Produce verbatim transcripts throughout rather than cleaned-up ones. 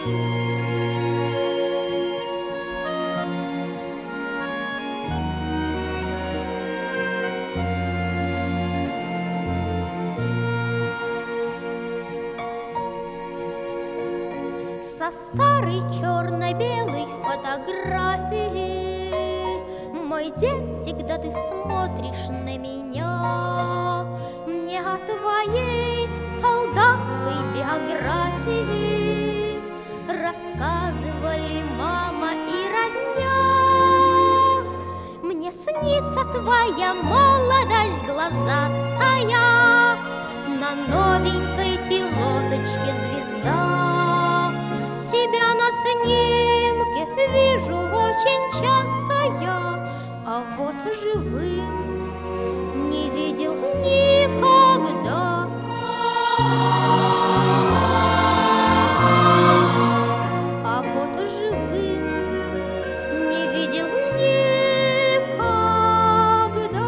Со старой черно-белой фотографии, мой дед, всегда ты смотришь на меня. Мне о твоей солдатской биографии рассказывали мама и родня. Мне снится твоя молодость, глаза стоя на новенькой пилоточке звезда. Тебя на снимке вижу очень часто я, а вот живым не видел никогда. А вот живым не видел никогда.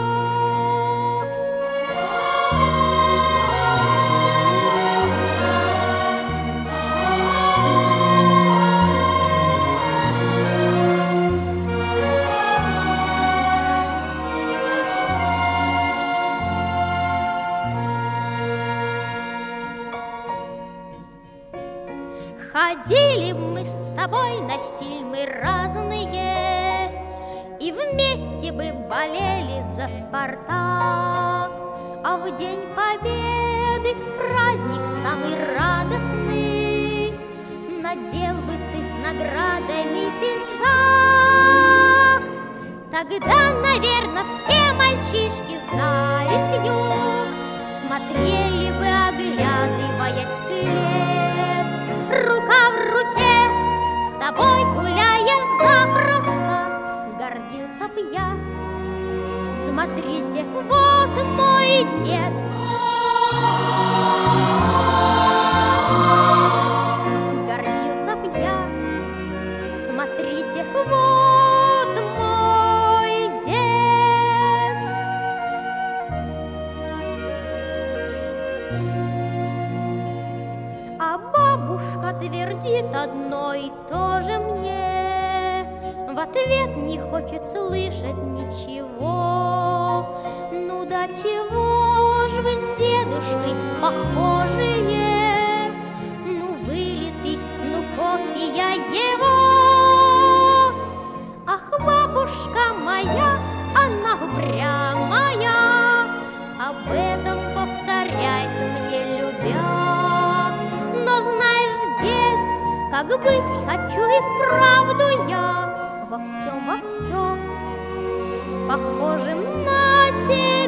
Ходили мы с тобой на фильмы разные, и вместе бы болели за «Спартак». А в День Победы, праздник самый радостный, надел бы ты с наградами пиджак. Тогда, наверное, все мальчишки с завистью смотрели бы, оглядываясь вслед. Рука в руке, с тобой гуляя запросто, гордился б я. Смотрите, вот мой дед. Гордился б я. Смотрите, вот мой дед. А бабушка твердит одно и то же мне, в ответ не хочет слышать ничего. Ну да чего ж вы с дедушкой похожие? Ну вылитый, ну копия его. Ах, бабушка моя, она упрямая, об этом повторяет мне любя. Как быть хочу и вправду я во всем, во всем похожим на тебя.